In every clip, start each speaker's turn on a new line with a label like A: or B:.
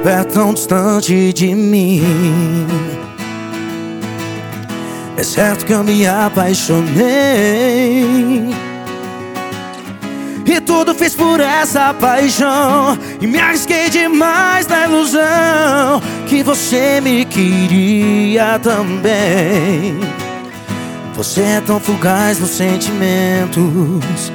A: estiver tão distante de mim. É certo que eu me apaixonei e tudo fiz por essa paixão, e me arrisquei demais na ilusão que você me queria também. Você é tão fugaz nos sentimentos,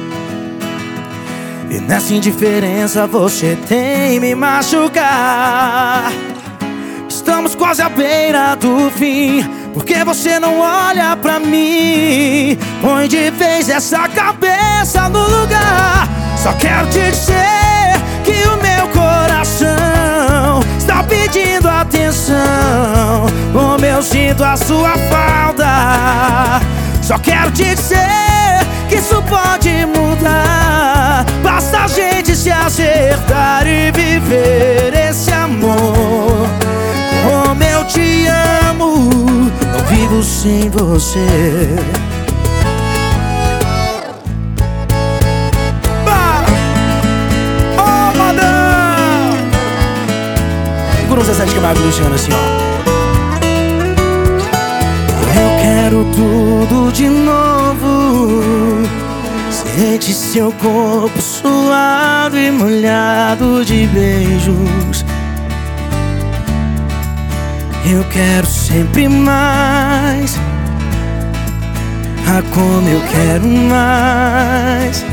A: e nessa indiferença você tem me machucar. Estamos quase à beira do fim, porque você não olha pra mim. Põe de vez essa cabeça no lugar. Só quero te dizer que o meu coração está pedindo atenção, como eu sinto a sua falta. Só quero te dizer que isso pode mudar. Basta a gente se acertar e viver esse amor. Como eu te amo, não vivo sem você. Oh, madame! Segura um Zezé de Camargo e Luciano assim, ó. Eu quero tudo de novo. Sente seu corpo suado e molhado de beijos. Eu quero sempre mais. Ah, como eu quero mais.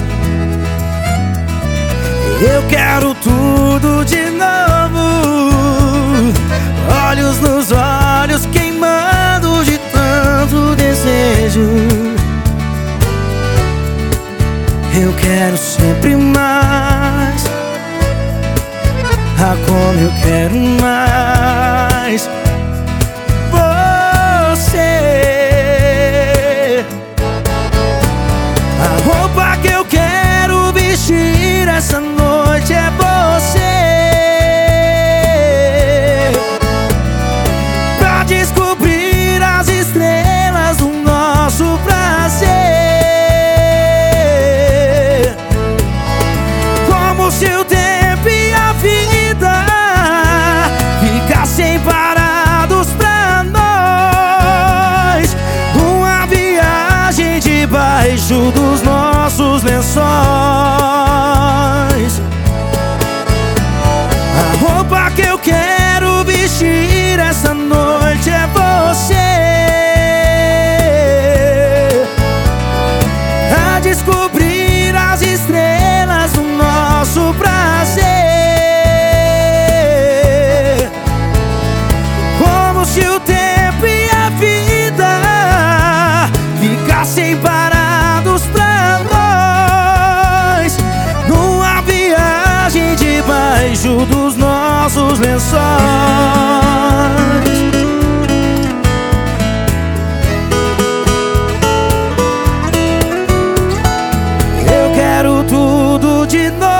A: Eu quero tudo de novo. Olhos nos olhos, queimando de tanto desejo. Eu quero sempre mais. Ah, como eu quero mais. A roupa que eu quero vestir essa noite é você, pra descobrir as estrelas do nosso prazer. Como se o tempo e a vida ficassem parados pra nós, uma viagem debaixo dos nossos lençóis. A roupa que eu quero vestir essa noite é você, a descobrir as estrelas do nosso prazer. Como se o tempo e a vida ficassem parados pra nós, numa viagem debaixo dos nossos lençóis. Eu quero tudo de novo.